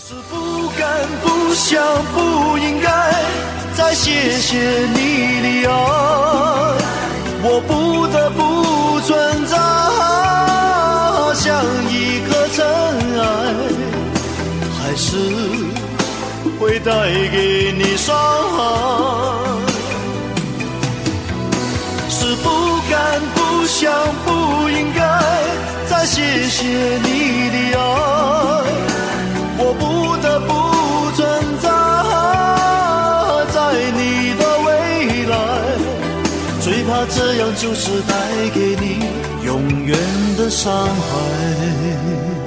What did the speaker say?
是不敢不想不应该再谢谢你的爱，我不得不存在像一颗尘埃，还是会带给你伤害。是不敢不想不应该再谢谢你的爱，我不得不存在在你的未来，最怕这样就是带给你永远的伤害。